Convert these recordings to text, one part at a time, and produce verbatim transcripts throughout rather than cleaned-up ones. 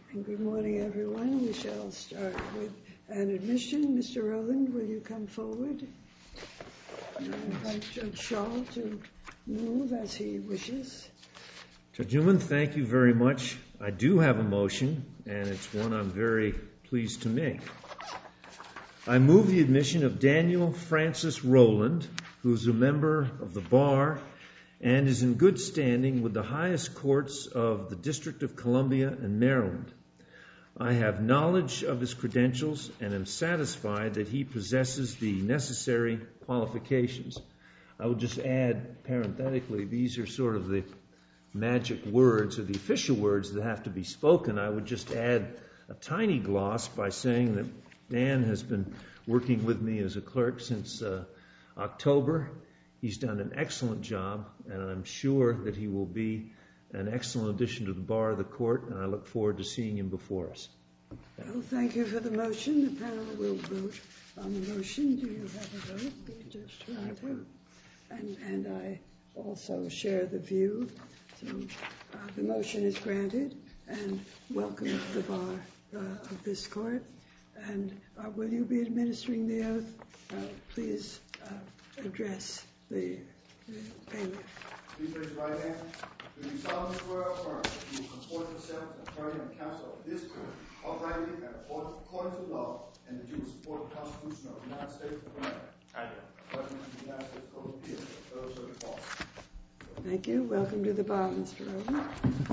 And good morning, everyone. We shall start with an admission. Mister Rowland, will you come forward? And I invite Judge Shaw to move as he wishes. Judge Newman, thank you very much. I do have a motion, and it's one I'm very pleased to make. I move the admission of Daniel Francis Rowland, who's a member of the Bar and is in good standing with the highest courts of the District of Columbia and Maryland. I have knowledge of his credentials and am satisfied that he possesses the necessary qualifications. I would just add, parenthetically, these are sort of the magic words or the official words that have to be spoken. I would just add a tiny gloss by saying that Dan has been working with me as a clerk since uh, October. He's done an excellent job, and I'm sure that he will be an excellent addition to the bar of the court, and I look forward to seeing him before us. Well, thank you for the motion. The panel will vote on the motion. Do you have a vote, Judge Toronto? And, and I also share the view. So uh, the motion is granted, and welcome to the bar uh, of this court. And uh, will you be administering the oath? Uh, please uh, address the, the bailiff. Please raise your right hand. Do you solemnly swear or affirm that you will comport yourself as attorney and counsel of this court, uprightly and according to law, and that you will support the Constitution of the United States of America? I do. Judgment of the United States Court of Appeals. Those are the false. Thank you. Welcome to the bar, Mister Rowland.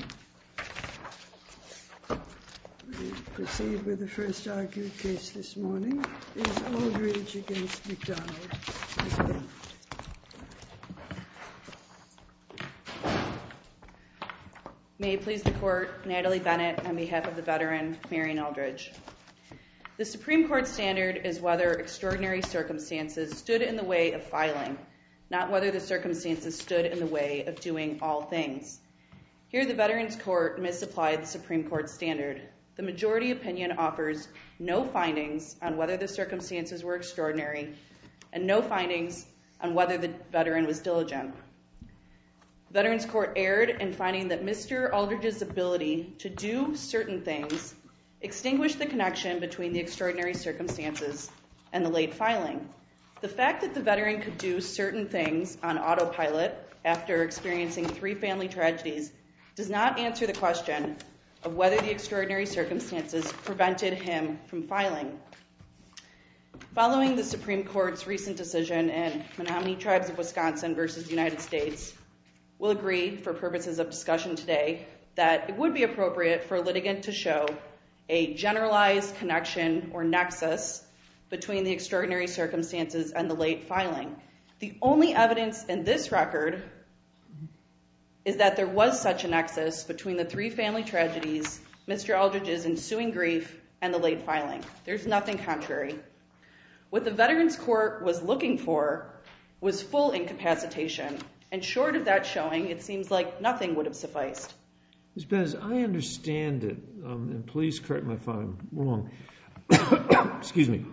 We proceed with the first argued case this morning. It is Aldridge against McDonald. May it please the court, Natalie Bennett on behalf of the veteran, Marion Aldridge. The Supreme Court standard is whether extraordinary circumstances stood in the way of filing, not whether the circumstances stood in the way of doing all things. Here, the Veterans Court misapplied the Supreme Court standard. The majority opinion offers no findings on whether the circumstances were extraordinary and no findings on whether the veteran was diligent. The Veterans Court erred in finding that Mister Aldridge's ability to do certain things extinguished the connection between the extraordinary circumstances and the late filing. The fact that the veteran could do certain things on autopilot after experiencing three family tragedies does not answer the question of whether the extraordinary circumstances prevented him from filing. Following the Supreme Court's recent decision in Menominee Tribes of Wisconsin versus United States, we'll agree, for purposes of discussion today, that it would be appropriate for a litigant to show a generalized connection or nexus between the extraordinary circumstances and the late filing. The only evidence in this record is that there was such a nexus between the three family tragedies, Mister Aldridge's ensuing grief, and the late filing. There's nothing contrary. What the Veterans Court was looking for was full incapacitation, and short of that showing, it seems like nothing would have sufficed. Miz Bez, I understand it, um, and please correct me if I'm wrong. Excuse me.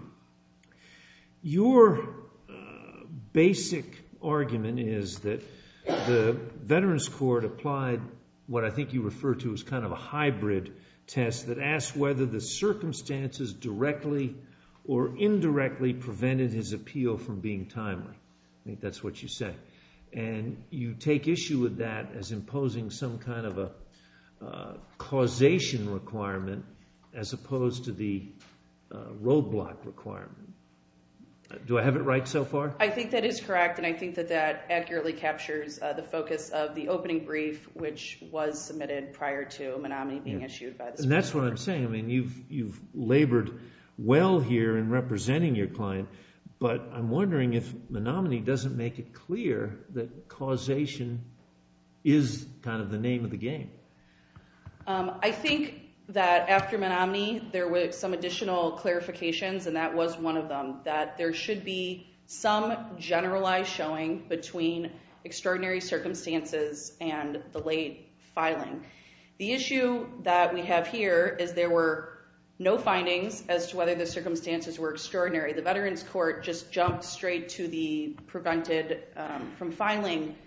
Your uh, basic argument is that the Veterans Court applied what I think you refer to as kind of a hybrid test that asks whether the circumstances directly or indirectly prevented his appeal from being timely. I think that's what you say. And you take issue with that as imposing some kind of a uh, causation requirement as opposed to the uh, roadblock requirement. Do I have it right so far? I think that is correct, and I think that that accurately captures uh, the focus of the opening brief, which was submitted prior to Menominee being yeah. issued by the Supreme And that's Court. what I'm saying. I mean, you've you've labored well here in representing your client, but I'm wondering if Menominee doesn't make it clear that causation is kind of the name of the game. Um, I think that after Menominee, there were some additional clarifications, and that was one of them, that there should be some generalized showing between extraordinary circumstances and the late filing. The issue that we have here is there were no findings as to whether the circumstances were extraordinary. The Veterans Court just jumped straight to the prevented um, from filing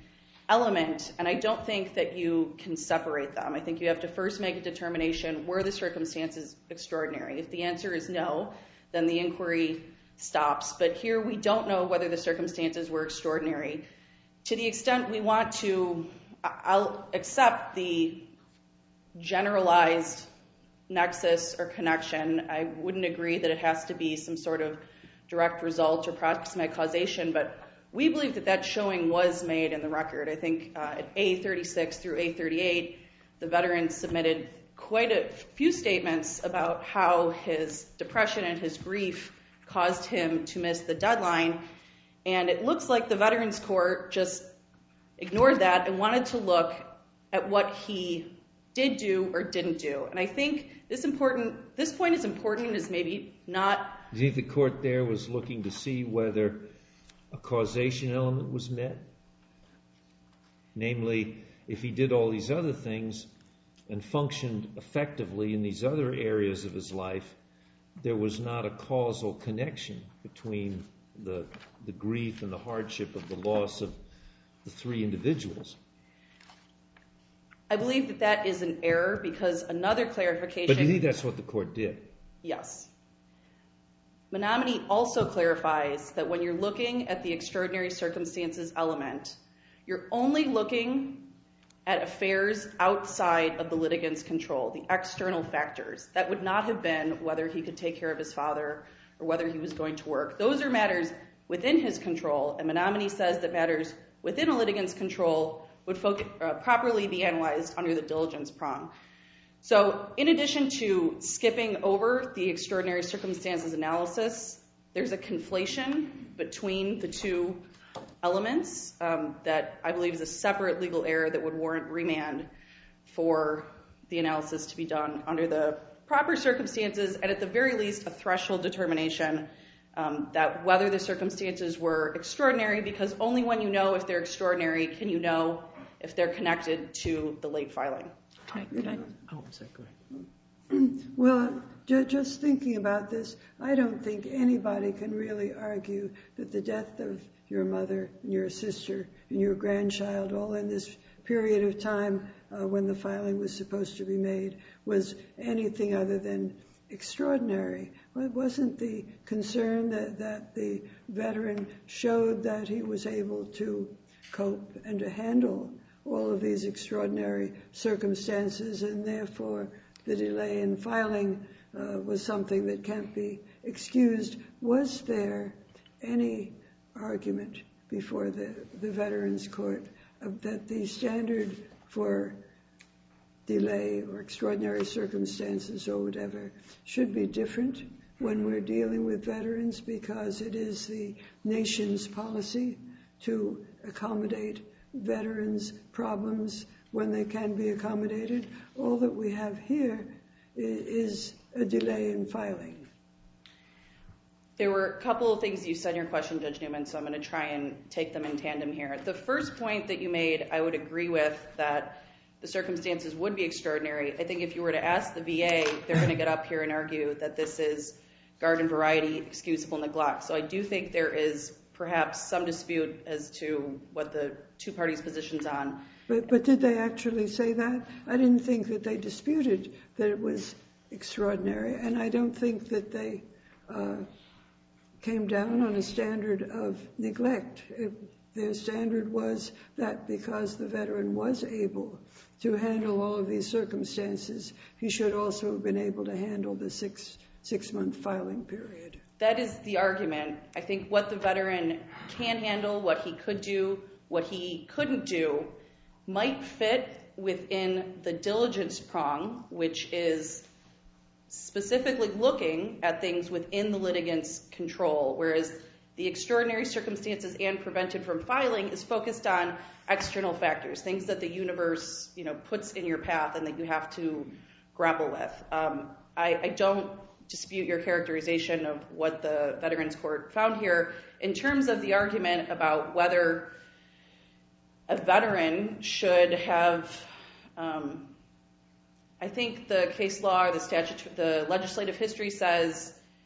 element, and I don't think that you can separate them. I think you have to first make a determination, were the circumstances extraordinary? If the answer is no, then the inquiry stops. But here we don't know whether the circumstances were extraordinary. To the extent we want to, I'll accept the generalized nexus or connection. I wouldn't agree that it has to be some sort of direct result or proximate causation, but we believe that that showing was made in the record. I think uh, at A thirty-six through A thirty-eight, the veteran submitted quite a few statements about how his depression and his grief caused him to miss the deadline. And it looks like the Veterans Court just ignored that and wanted to look at what he did do or didn't do. And I think this important, this point is important, is maybe not. Do you think the court there was looking to see whether a causation element was met? Namely, if he did all these other things and functioned effectively in these other areas of his life, there was not a causal connection between the, the grief and the hardship of the loss of the three individuals. I believe that that is an error because another clarification... But do you think that's what the court did? Yes. Menominee also clarifies that when you're looking at the extraordinary circumstances element, you're only looking at affairs outside of the litigant's control, the external factors. That would not have been whether he could take care of his father or whether he was going to work. Those are matters within his control, and Menominee says that matters within a litigant's control would focus, uh, properly be analyzed under the diligence prong. So in addition to skipping over the extraordinary circumstances analysis, there's a conflation between the two elements um, that I believe is a separate legal error that would warrant remand for the analysis to be done under the proper circumstances, and at the very least a threshold determination um, that whether the circumstances were extraordinary, because only when you know if they're extraordinary can you know if they're connected to the late filing. Could I, oh, I'm sorry, go ahead. Well, ju- just thinking about this, I don't think anybody can really argue that the death of your mother and your sister and your grandchild, all in this period of time uh, when the filing was supposed to be made, was anything other than extraordinary. Well, it wasn't the concern that, that the veteran showed that he was able to cope and to handle all of these extraordinary circumstances, and therefore the delay in filing uh, was something that can't be excused. Was there any argument before the, the Veterans Court of that the standard for delay or extraordinary circumstances or whatever should be different when we're dealing with veterans, because it is the nation's policy to accommodate veterans' problems when they can be accommodated? All that we have here is a delay in filing. There were a couple of things you said in your question, Judge Newman, so I'm going to try and take them in tandem here. The first point that you made, I would agree with, that the circumstances would be extraordinary. I think if you were to ask the V A, they're going to get up here and argue that this is garden variety excusable neglect. So I do think there is perhaps some dispute as to what the two parties' positions on. But, but did they actually say that? I didn't think that they disputed that it was extraordinary, and I don't think that they uh, came down on a standard of neglect. It, their standard was that because the veteran was able to handle all of these circumstances, he should also have been able to handle the six, six-month filing period. That is the argument. I think what the veteran can handle, what he could do, what he couldn't do, might fit within the diligence prong, which is specifically looking at things within the litigant's control, whereas the extraordinary circumstances and prevented from filing is focused on external factors, things that the universe, you know, puts in your path and that you have to grapple with. Um, I, I don't dispute your characterization of what the Veterans Court found here. In terms of the argument about whether a veteran should have, um, I think the case law or the statute, the legislative history says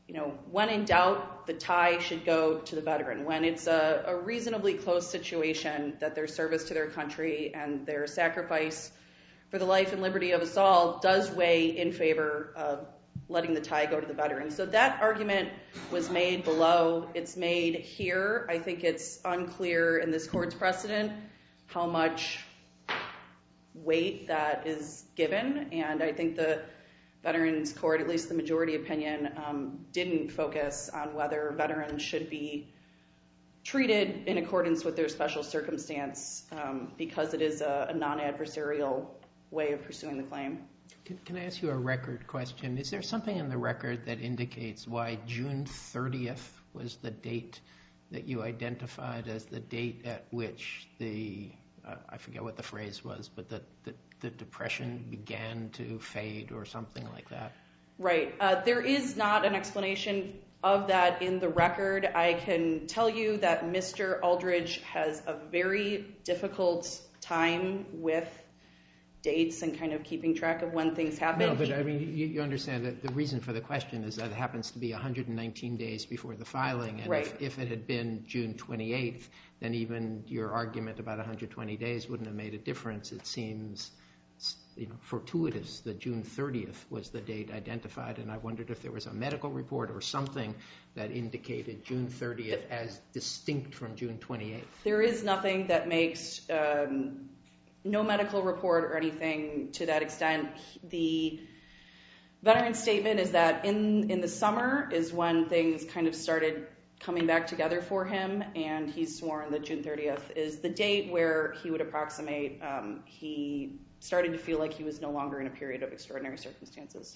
you know, when in doubt, the tie should go to the veteran. When it's a, a reasonably close situation that their service to their country and their sacrifice for the life and liberty of us all does weigh in favor of letting the tie go to the veteran. So that argument was made below. It's made here. I think it's unclear in this court's precedent how much weight that is given, and I think the Veterans Court, at least the majority opinion, um, didn't focus on whether veterans should be treated in accordance with their special circumstance um, because it is a, a non-adversarial way of pursuing the claim. Can, can I ask you a record question? Is there something in the record that indicates why June thirtieth was the date that you identified as the date at which the, uh, I forget what the phrase was, but the, the, the depression began to fade or something like that? Right. Uh, there is not an explanation of that in the record. I can tell you that Mister Aldridge has a very difficult time with dates and kind of keeping track of when things happen. No, but I mean, you, you understand that the reason for the question is that it happens to be one hundred nineteen days before the filing, and right. if, if it had been June twenty-eighth, then even your argument about one hundred twenty days wouldn't have made a difference. It seems, you know, fortuitous that June thirtieth was the date identified, and I wondered if there was a medical report or something that indicated June thirtieth as distinct from June twenty-eighth. There is nothing that makes um, no medical report or anything to that extent. The veteran's statement is that in, in the summer is when things kind of started coming back together for him, and he's sworn that June thirtieth is the date where he would approximate um, he started to feel like he was no longer in a period of extraordinary circumstances.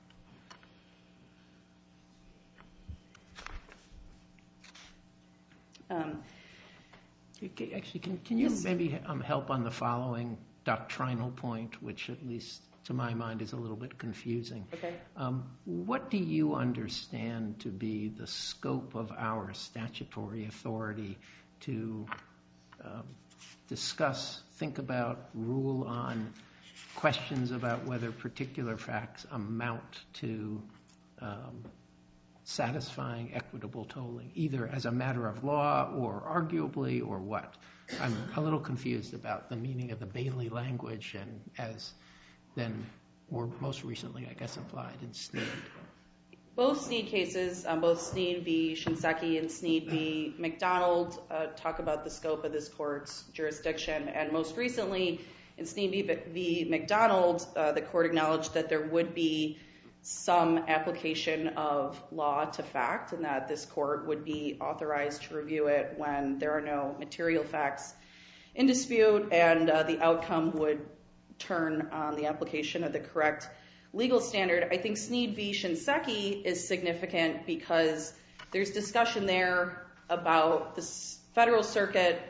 Um, Actually, can, can you yes. maybe um, help on the following doctrinal point, which at least to my mind is a little bit confusing? Okay. Um, what do you understand to be the scope of our statutory authority to um, discuss, think about, rule on questions about whether particular facts amount to um, satisfying equitable tolling, either as a matter of law or arguably or what? I'm a little confused about the meaning of the Bailey language and as then, or most recently, I guess, applied in Snead. Both Snead cases, um, both Snead v. Shinseki and Snead v. McDonald, uh, talk about the scope of this court's jurisdiction. And most recently, in Snead v. v. McDonald, uh, the court acknowledged that there would be some application of law to fact, and that this court would be authorized to review it when there are no material facts in dispute, and uh, the outcome would turn on the application of the correct legal standard. I think Snead v. Shinseki is significant because there's discussion there about the Federal Circuit.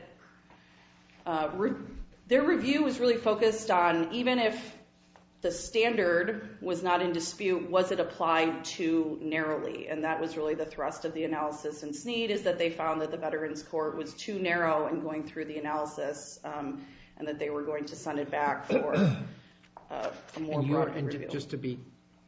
Uh, re- their review was really focused on, even if the standard was not in dispute, was it applied too narrowly? And that was really the thrust of the analysis in Snead, is that they found that the Veterans Court was too narrow in going through the analysis, um, and that they were going to send it back for uh, a more and broad and review. Just to be,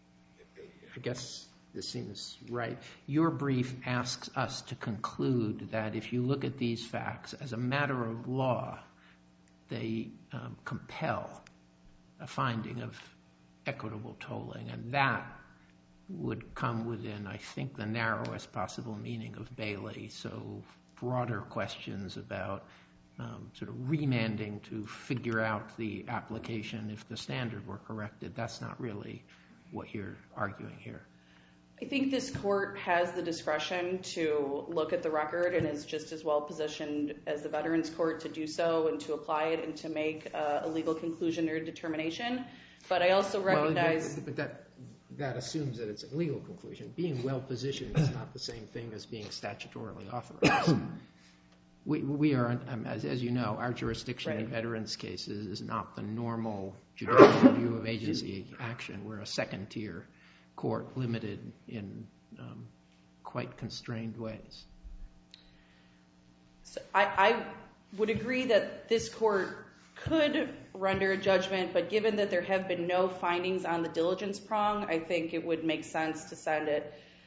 I guess this seems right, your brief asks us to conclude that if you look at these facts as a matter of law, they um, compel a finding of equitable tolling, and that would come within, I think, the narrowest possible meaning of Bailey. So broader questions about um, sort of remanding to figure out the application if the standard were corrected, that's not really what you're arguing here. I think this court has the discretion to look at the record and is just as well positioned as the Veterans Court to do so and to apply it and to make uh, a legal conclusion or determination. But I also recognize... Well, but that, that assumes that it's a legal conclusion. Being well positioned is not the same thing as being statutorily authorized. we, we are, um, as, as you know, our jurisdiction Right. in veterans cases is not the normal judicial review of agency action. We're a second tier court, limited in um, quite constrained ways. So I, I would agree that this court could render a judgment, but given that there have been no findings on the diligence prong, I think it would make sense to send it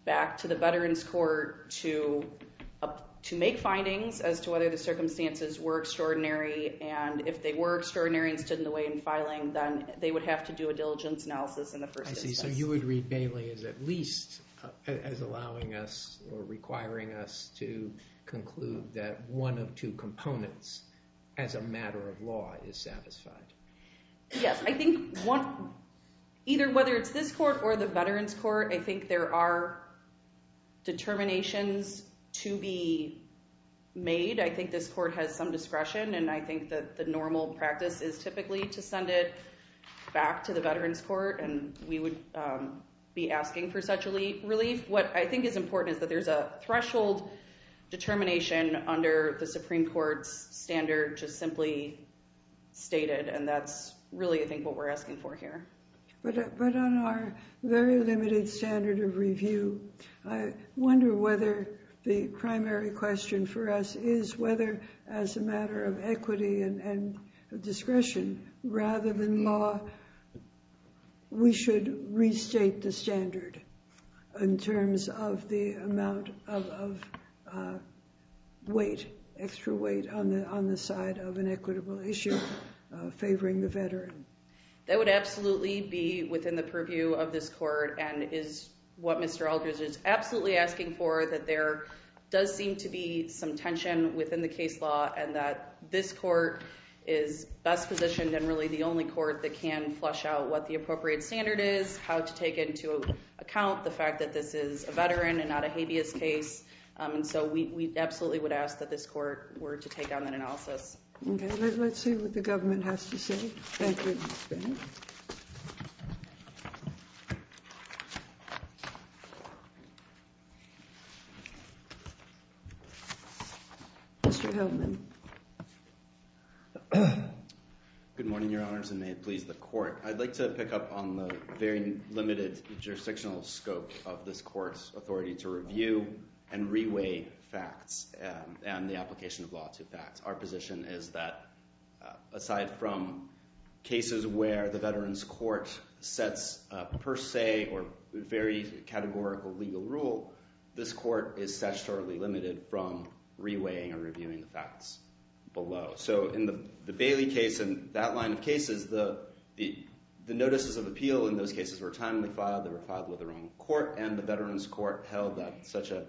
back to the Veterans Court to uh, to make findings as to whether the circumstances were extraordinary, and if they were extraordinary and stood in the way in filing, then they would have to do a diligence analysis in the first I see. instance. So you would read Bailey as at least uh, as allowing us or requiring us to conclude that one of two components as a matter of law is satisfied. Yes, I think one, either whether it's this court or the Veterans Court, I think there are determinations to be made. I think this court has some discretion, and I think that the normal practice is typically to send it back to the Veterans Court, and we would um, be asking for such relief. What I think is important is that there's a threshold determination under the Supreme Court's standard just simply stated, and that's really, I think, what we're asking for here. But, uh, but on our very limited standard of review, I wonder whether the primary question for us is whether, as a matter of equity and, and discretion, rather than law, we should restate the standard in terms of the amount of, of uh, weight, extra weight on the on the side of an equitable issue uh, favoring the veteran. That would absolutely be within the purview of this court, and is what Mister Aldridge is absolutely asking for, that there does seem to be some tension within the case law, and that this court is best positioned and really the only court that can flesh out what the appropriate standard is, how to take into account the fact that this is a veteran and not a habeas case. Um, and so we, we absolutely would ask that this court were to take on that analysis. Okay, let, let's see what the government has to say. Thank you, Miz Bennett. Mister Hillman. Good morning, Your Honors, and may it please the Court. I'd like to pick up on the very limited jurisdictional scope of this Court's authority to review and reweigh facts um, and the application of law to facts. Our position is that, uh, aside from cases where the Veterans Court sets a per se or very categorical legal rule, this Court is statutorily limited from reweighing or reviewing the facts below. So in the, the Bailey case and that line of cases, the, the the notices of appeal in those cases were timely filed. They were filed with the wrong court, and the Veterans Court held that such a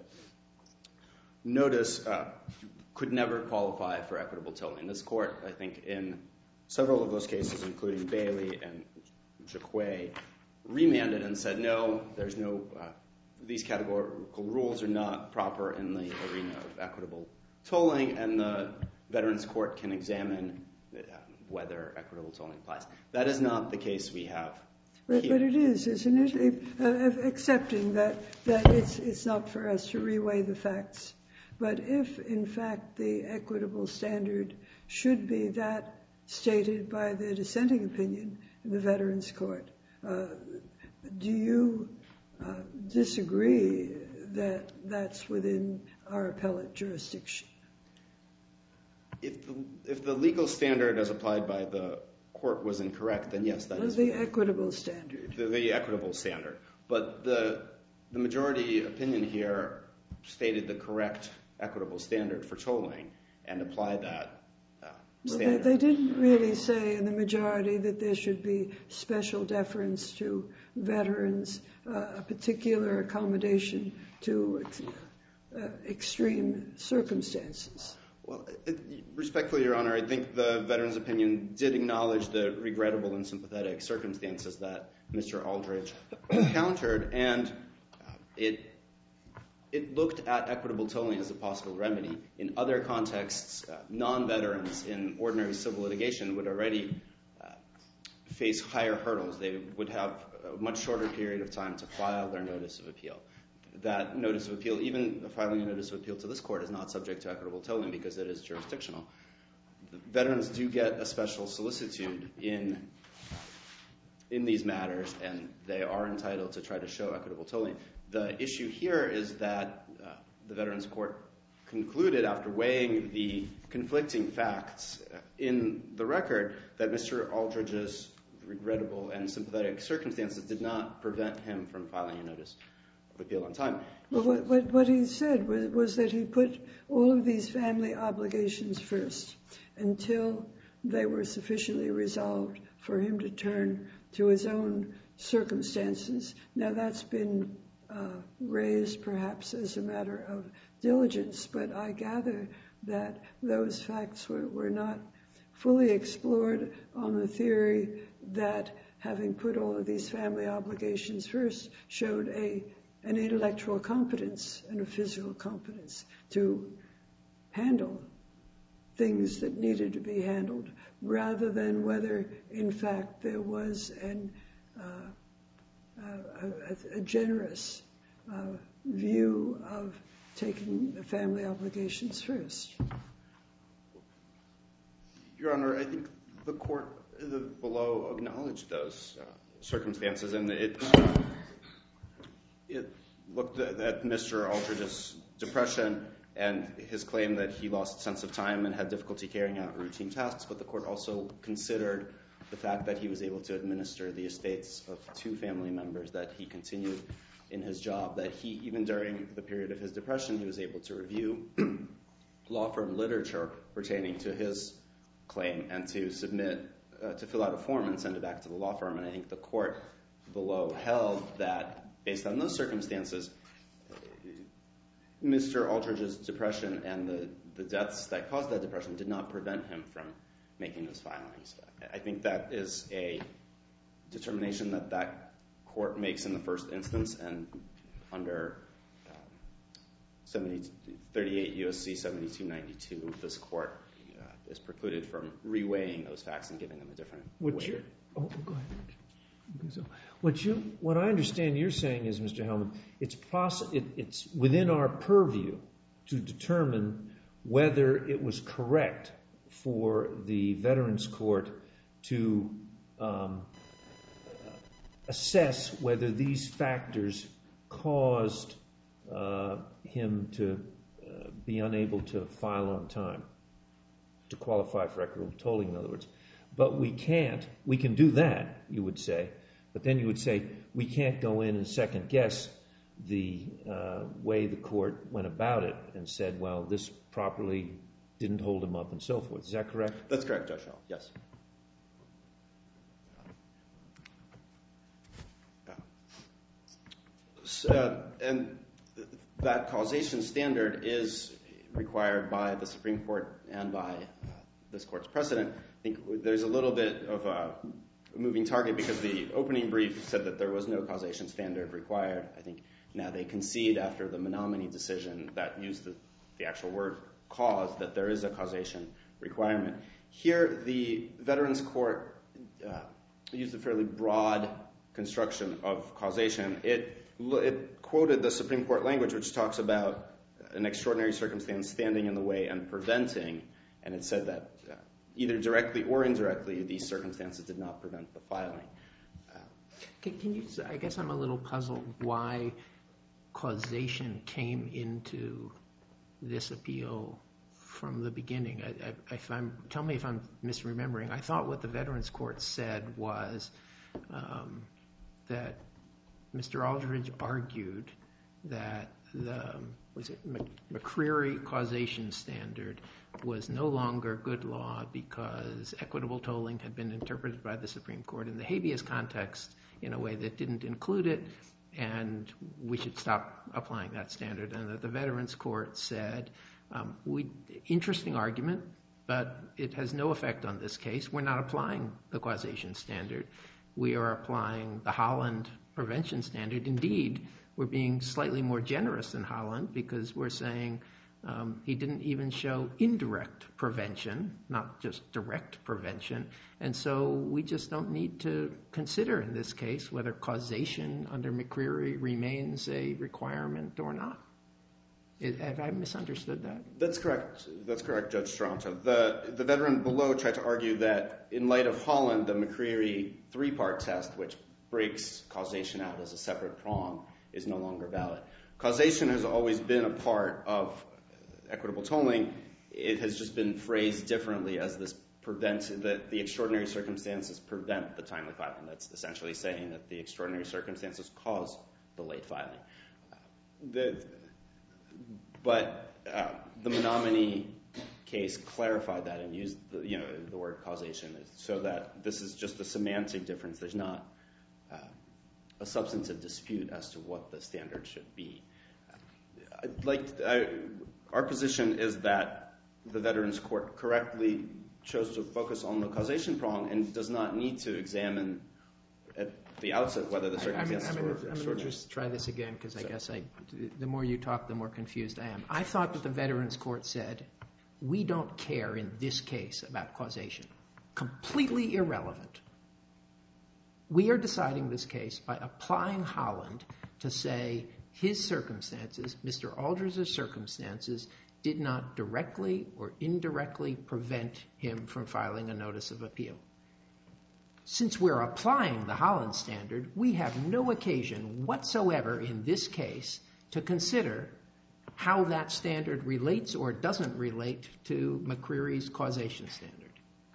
notice uh, could never qualify for equitable tolling. This court, I think, in several of those cases, including Bailey and Jaquay, remanded and said, no, there's no, uh, these categorical rules are not proper in the arena of equitable tolling, and the Veterans Court can examine uh, whether equitable tolling applies. That is not the case we have But, here. but it is, isn't it? If, uh, accepting that, that it's, it's not for us to reweigh the facts. But if, in fact, the equitable standard should be that stated by the dissenting opinion in the Veterans Court, uh, do you uh, disagree that that's within our appellate jurisdiction? If the, if the legal standard as applied by the court was incorrect, then yes, that Well, is the equitable standard. the, the equitable standard. But the the majority opinion here stated the correct equitable standard for tolling and applied that uh, Well, they, standard. they didn't really say in the majority that there should be special deference to veterans, uh, a particular accommodation to uh, extreme circumstances. Well, it, respectfully, Your Honor, I think the veteran's opinion did acknowledge the regrettable and sympathetic circumstances that Mister Aldridge encountered, and uh, it it looked at equitable tolling as a possible remedy. In other contexts, uh, non-veterans in ordinary civil litigation would already uh, face higher hurdles. They would have a much shorter period of time to file their notice of appeal. That notice of appeal, even filing a notice of appeal to this court, is not subject to equitable tolling because it is jurisdictional. The veterans do get a special solicitude in in these matters, and they are entitled to try to show equitable tolling. The issue here is that uh, the Veterans Court concluded, after weighing the conflicting facts in the record, that Mister Aldridge's regrettable and sympathetic circumstances did not prevent him from filing a notice appeal on time. Well, what, what, what he said was, was that he put all of these family obligations first until they were sufficiently resolved for him to turn to his own circumstances. Now, that's been uh, raised perhaps as a matter of diligence, but I gather that those facts were, were not fully explored on the theory that having put all of these family obligations first showed a an intellectual competence and a physical competence to handle things that needed to be handled, rather than whether, in fact, there was an, uh, a, a generous uh, view of taking the family obligations first. Your Honor, I think the court the, below acknowledged those uh, circumstances, and it uh, it looked at, at Mister Aldridge's depression and his claim that he lost sense of time and had difficulty carrying out routine tasks, but the court also considered the fact that he was able to administer the estates of two family members, that he continued in his job, that he, even during the period of his depression, he was able to review law firm literature pertaining to his claim and to submit, uh, to fill out a form and send it back to the law firm. And I think the court below held that, based on those circumstances, Mister Aldridge's depression and the, the deaths that caused that depression did not prevent him from making those filings. I think that is a determination that that court makes in the first instance, and under uh, thirty-eight U S C seventy-two ninety-two, this court uh, is precluded from reweighing those facts and giving them a different weight. You, oh, go ahead. So, what you, what I understand you're saying is, Mister Hellman, it's poss- it, it's within our purview to determine whether it was correct for the Veterans Court to um, assess whether these factors caused uh, him to uh, be unable to file on time, to qualify for equitable tolling, in other words. But we can't, we can do that, you would say, but then you would say we can't go in and second guess the uh, way the court went about it and said, well, this properly didn't hold him up and so forth. Is that correct? That's correct, Judge Hall, yes. Uh, and that causation standard is required by the Supreme Court and by uh, this court's precedent. I think there's a little bit of a moving target because the opening brief said that there was no causation standard required. I think now they concede after the Menominee decision that used the, the actual word cause that there is a causation requirement. Here, the Veterans Court uh, used a fairly broad construction of causation. It, it quoted the Supreme Court language, which talks about an extraordinary circumstance standing in the way and preventing, and it said that uh, either directly or indirectly, these circumstances did not prevent the filing. Uh, can, can you? I guess I'm a little puzzled why causation came into this appeal from the beginning. I, I, if I'm, tell me if I'm misremembering. I thought what the Veterans Court said was um, that Mister Aldridge argued that the was it McCreary causation standard was no longer good law because equitable tolling had been interpreted by the Supreme Court in the habeas context in a way that didn't include it, and we should stop applying that standard. And that the Veterans Court said, um, we, interesting argument, but it has no effect on this case. We're not applying the causation standard. We are applying the Holland prevention standard. Indeed, we're being slightly more generous than Holland because we're saying um, he didn't even show indirect prevention, not just direct prevention. And so we just don't need to consider in this case whether causation under McCreary remains a requirement or not. Have I misunderstood that? That's correct. That's correct, Judge Toronto. The, the veteran below tried to argue that in light of Holland, the McCreary three-part test, which breaks causation out as a separate prong, is no longer valid. Causation has always been a part of equitable tolling. It has just been phrased differently as this prevents that the extraordinary circumstances prevent the timely filing. That's essentially saying that the extraordinary circumstances cause the late filing. Uh, the, but uh, the Menominee case clarified that and used the, you know, the word causation so that this is just a semantic difference. There's not uh, a substantive dispute as to what the standard should be. I'd like I, our position is that the Veterans Court correctly chose to focus on the causation prong and does not need to examine at the outset whether the circumstances I'm, I'm, were I'm, I'm going to just try this again because I so. guess I, the more you talk, the more confused I am. I thought that the Veterans Court said, we don't care in this case about causation. Completely irrelevant. We are deciding this case by applying Holland to say his circumstances, Mister Aldridge's circumstances, did not directly or indirectly prevent him from filing a notice of appeal. Since we're applying the Holland standard, we have no occasion whatsoever in this case to consider how that standard relates or doesn't relate to McCreary's causation standard.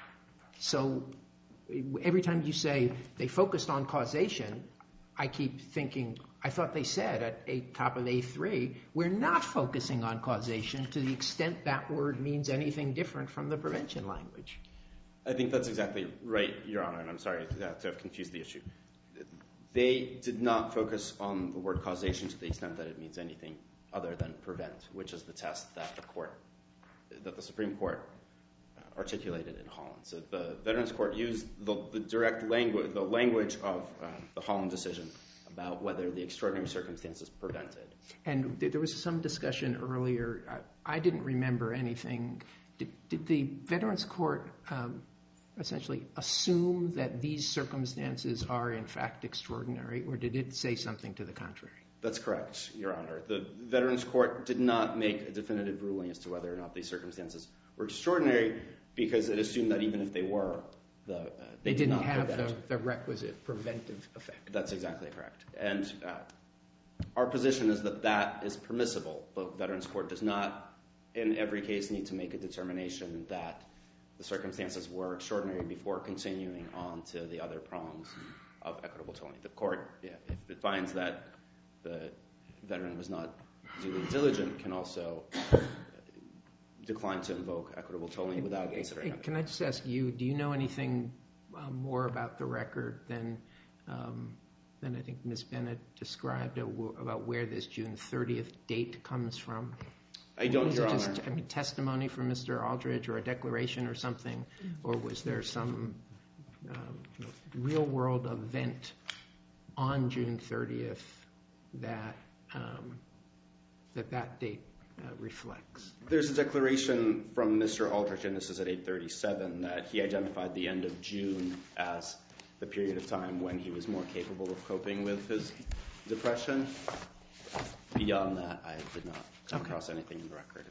So every time you say they focused on causation, I keep thinking, I thought they said at a, top of A three, we're not focusing on causation to the extent that word means anything different from the prevention language. I think that's exactly right, Your Honor, and I'm sorry to have confused the issue. They did not focus on the word causation to the extent that it means anything other than prevent, which is the test that the court, that the Supreme Court articulated in Holland. So the Veterans Court used the, the direct language, the language of uh, the Holland decision about whether the extraordinary circumstances prevented. And there was some discussion earlier. I, I didn't remember anything. Did, did the Veterans Court um, essentially assume that these circumstances are in fact extraordinary, or did it say something to the contrary? That's correct, Your Honor. The Veterans Court did not make a definitive ruling as to whether or not these circumstances were extraordinary because it assumed that even if they were, the, uh, they, they did didn't not have the, the requisite preventive effect. That's exactly correct. And uh, our position is that that is permissible. The Veterans Court does not, in every case, need to make a determination that the circumstances were extraordinary before continuing on to the other prongs of equitable tolling. The court, yeah, if it finds that the veteran was not duly diligent, can also decline to invoke equitable tolling without considering it. Can I just ask you, do you know anything uh, more about the record than um, than I think Miz Bennett described uh, w- about where this June thirtieth date comes from? I don't, was Your it Honor. just I mean, testimony from Mister Aldridge or a declaration or something, or was there some um, you know, real-world event on June thirtieth that um, that that date uh, reflects? There's a declaration from Mister Aldridge, and this is at eight thirty-seven, that he identified the end of June as the period of time when he was more capable of coping with his depression. Beyond that, I did not come okay. across anything in the record.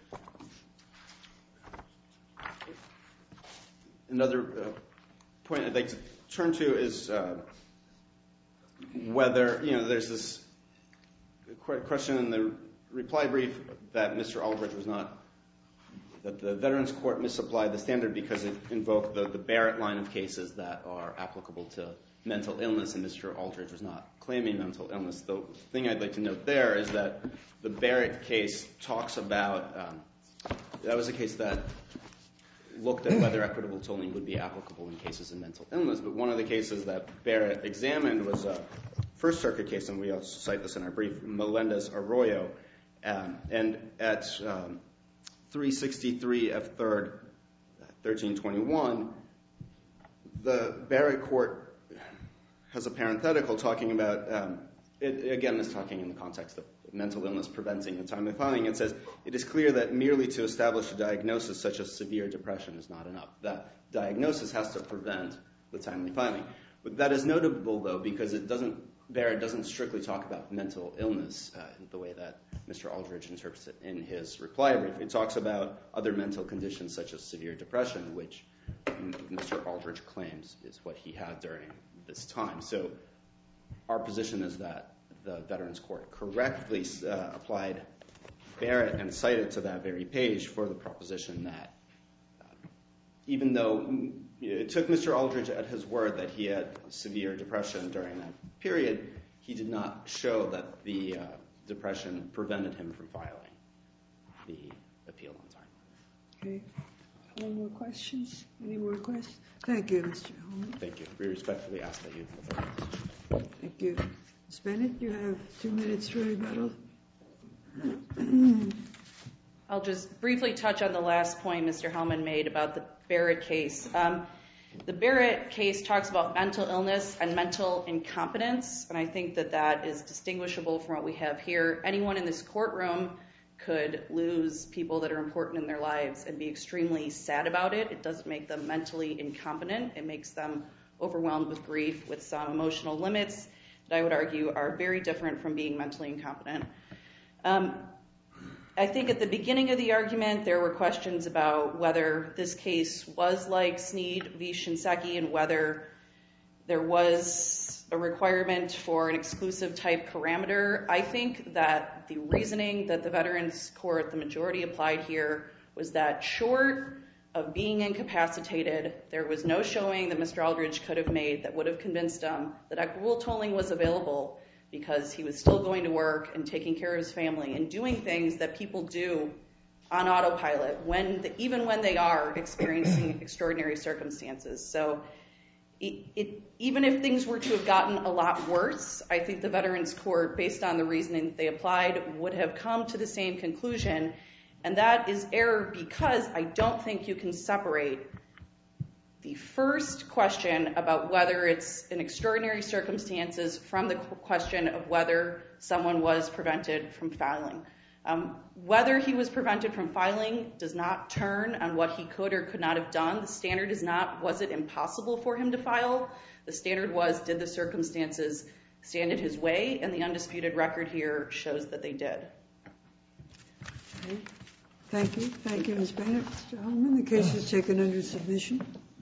Another uh, point I'd like to turn to is uh, whether, you know, there's this question in the reply brief that Mister Aldridge was not, that the Veterans Court misapplied the standard because it invoked the, the Barrett line of cases that are applicable to mental illness, and Mister Aldridge was not claiming mental illness. The thing I'd like to note there is that the Barrett case talks about, um, that was a case that looked at whether equitable tolling would be applicable in cases of mental illness, but one of the cases that Barrett examined was a First Circuit case, and we also cite this in our brief, Melendez-Arroyo, um, and at um, three sixty-three F third thirteen twenty-one, the Barrett court has a parenthetical talking about, um, it, again, this talking in the context of mental illness preventing the timely filing. It says, it is clear that merely to establish a diagnosis such as severe depression is not enough. That diagnosis has to prevent the timely filing. But that is notable, though, because it doesn't, Barrett doesn't strictly talk about mental illness uh, the way that Mister Aldridge interprets it in his reply brief. It talks about other mental conditions such as severe depression, which Mister Aldridge claims is what he had during this time. So our position is that the Veterans Court correctly uh, applied Barrett and cited to that very page for the proposition that uh, even though it took Mister Aldridge at his word that he had severe depression during that period, he did not show that the uh, depression prevented him from filing the appeal on time. Okay. Any more questions? Any more questions? Thank you, Mister Holman. Thank you. We respectfully ask that you fulfill this. Thank you. Miz Bennett, you have two minutes for rebuttal. I'll just briefly touch on the last point Mister Hellman made about the Barrett case. Um, the Barrett case talks about mental illness and mental incompetence, and I think that that is distinguishable from what we have here. Anyone in this courtroom could lose people that are important in their lives and be extremely sad about it. It doesn't make them mentally incompetent. It makes them overwhelmed with grief with some emotional limits that I would argue are very different from being mentally incompetent. Um, I think at the beginning of the argument there were questions about whether this case was like Snead v. Shinseki and whether there was a requirement for an exclusive type parameter. I think that the reasoning that the Veterans Court, the majority applied here, was that short of being incapacitated, there was no showing that Mister Aldridge could have made that would have convinced him that equitable tolling was available because he was still going to work and taking care of his family and doing things that people do on autopilot, when the, even when they are experiencing extraordinary circumstances. So it, it, even if things were to have gotten a lot worse, I think the Veterans Court, based on the reasoning that they applied, would have come to the same conclusion. And that is error because I don't think you can separate the first question about whether it's in extraordinary circumstances from the question of whether someone was prevented from filing. Um, whether he was prevented from filing does not turn on what he could or could not have done. The standard is not, was it impossible for him to file? The standard was, did the circumstances stand in his way? And the undisputed record here shows that they did. Okay. Thank you. Thank you, Miz Bennett. Mister Holman, the case is taken under submission.